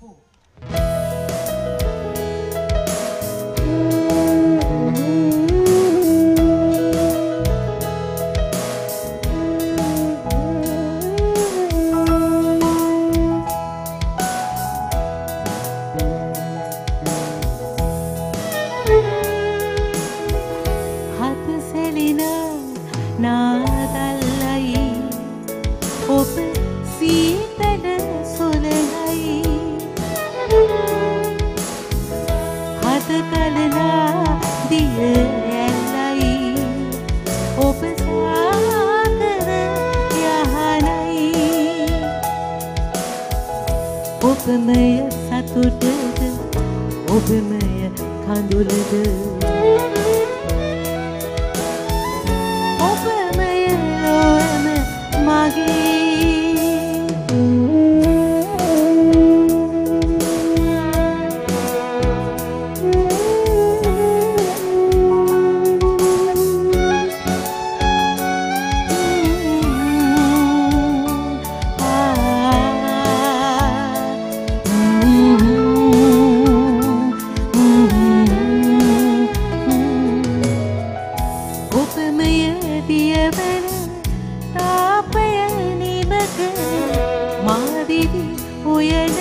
4. නාදල්ලයි ඔබ සීතල සුළඟයි හද කලනා දිය ඇල්ලයි ඔබ සාගර යහනයි ඔබමය සතුටද ඔබමය කඳුලද මාදිවි උයන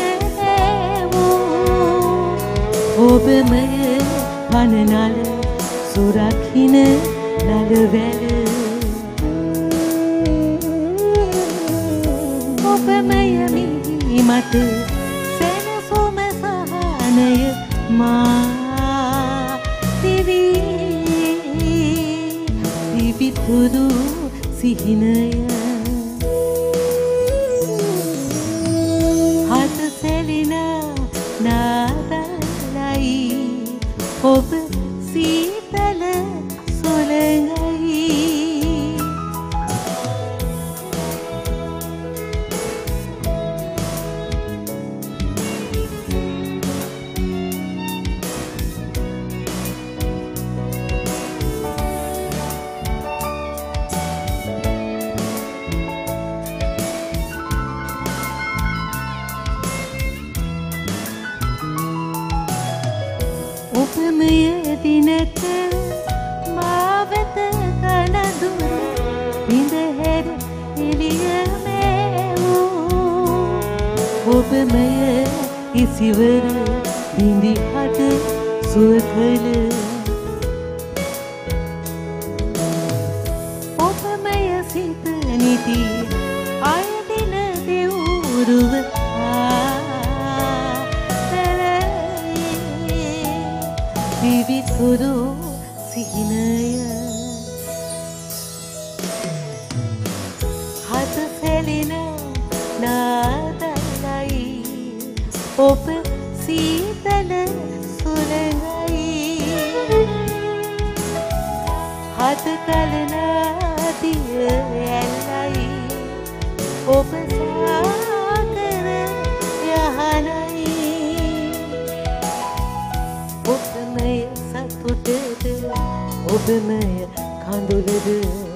ඔබමය පනනල සුරකින නලවැල ඔබමය මිහි මත සැනසුම සහනය මා දිවිතුරු සිහිනය නාදල්ලයි ඔබ සීතල සුළඟයි ඔබමය දිනක මාවත කනදුර විඳහැර එළියමෑවූ ඔබමය ඉසිවර බිඳිහට සුවකල ඔබමය සිත නිති අයදින දෙවුරුව විවිතුරු සිහිනය හද සැලෙන නාදල්ලයි ඔබ සීතල සුළඟයි හද කලනා දිය ඇල්ලයි ඔබ සාගර යහනයි ඔබමය සතුටද ඔබමය කඳුලද